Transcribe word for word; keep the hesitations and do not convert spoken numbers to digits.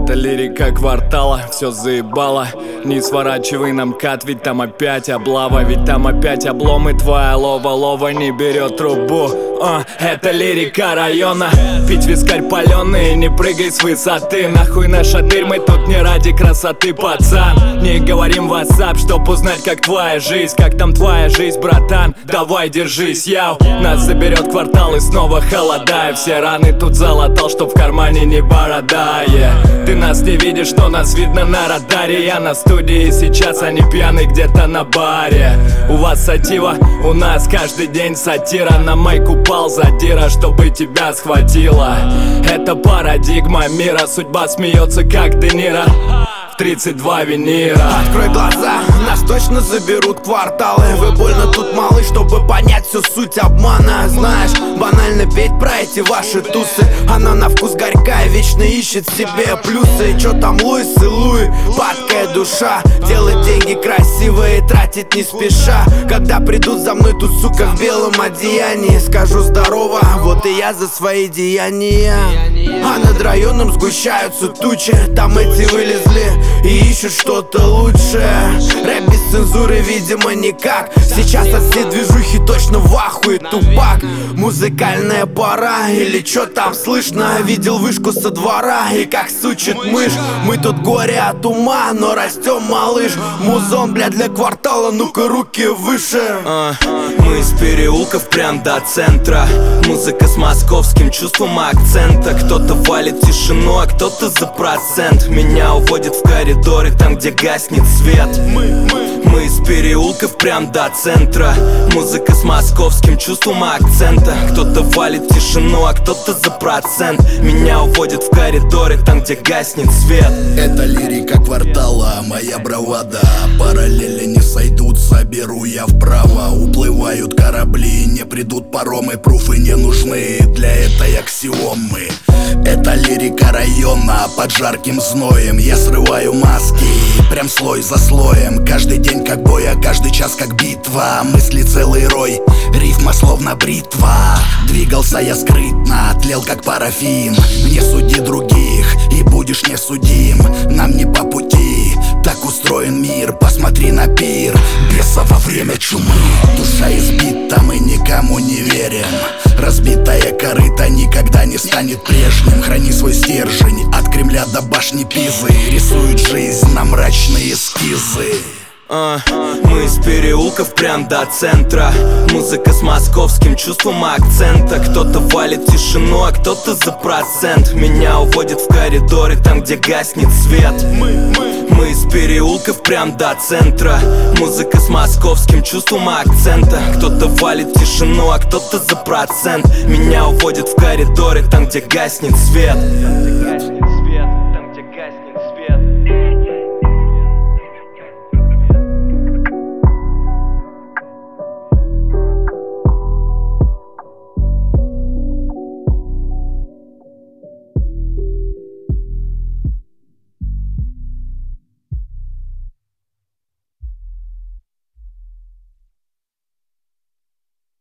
Это лирика квартала, все заебало. Не сворачивай нам кат, ведь там опять облава. Ведь там опять облом, и твоя лова-лова не берет трубу. uh, Это лирика района. Пить вискарь паленый, не прыгай с высоты. Нахуй на шатырь, мы тут не ради красоты, пацан. Не говорим в WhatsApp, чтоб узнать, как твоя жизнь. Как там твоя жизнь, братан? Давай держись, яу. Нас заберет квартал и снова холода. Все раны тут залатал, чтоб в кармане не борода, yeah. Ты нас не видишь, но нас видно на радаре. Я на студии сейчас, а не пьяный где-то на баре. У вас сатива, у нас каждый день сатира. На майку пал задира, чтобы тебя схватило. Это парадигма мира, судьба смеется, как Де Ниро. тридцать два винира. Открой глаза, нас точно заберут кварталы. Вы больно тут малы, чтобы понять всю суть обмана. Знаешь, банально петь про эти ваши тусы. Она на вкус горькая, вечно ищет в себе плюсы. Чё там Луис и Луи, падкая душа. Делать деньги красивые, тратить не спеша. Когда придут за мной тут, сука, в белом одеянии, скажу здорово, вот и я за свои деяния. А над районом сгущаются тучи. Там эти вылезли и ищут что-то лучшее. Рэп без цензуры, видимо, никак. Сейчас от всей движухи точно в ахуе Тупак. Музыкальная пора, или чё там слышно? Видел вышку со двора и как сучит мышь. Мы тут горе от ума, но растем, малыш. Музон, бля, для квартала, ну-ка руки выше. uh, Мы из переулков прям до центра. Музыка с московским чувством акцента. Кто-то валит тишину, а кто-то за процент. Меня уводит в коридоры, там, где гаснет свет. Мы из переулков прям до центра. Музыка с московским чувством акцента. Кто-то валит тишину, а кто-то за процент. Меня уводит в коридоры, там, где гаснет свет. Это лирика квартала, моя бравада. Параллели не сойдутся, беру я вправо. Уплывают корабли, не придут паромы. Пруфы не нужны для этой аксиомы. Это лирика района, под жарким зноем я срываю маски, прям слой за слоем. Каждый день как бой, а каждый час как битва. Мысли целый рой, рифма словно бритва. Двигался я скрытно, тлел как парафин. Не суди других и будешь не судим. Нам не по пути, так устроен мир. Посмотри на пир, беса во время чумы. Душа избита, мы никому не верим. Разбитая корыта никогда не станет прежним. Храни свой стержень, от Кремля до башни Пизы. Рисует жизнь на мрачные эскизы. Uh, мы из переулков прям до центра. Музыка с московским чувством акцента. Кто-то валит тишину, а кто-то за процент. Меня уводит в коридоры, там, где гаснет свет. Мы из переулков прям до центра. Музыка с московским чувством акцента. Кто-то валит тишину, а кто-то за процент. Меня уводит в коридоры, там, где гаснет свет.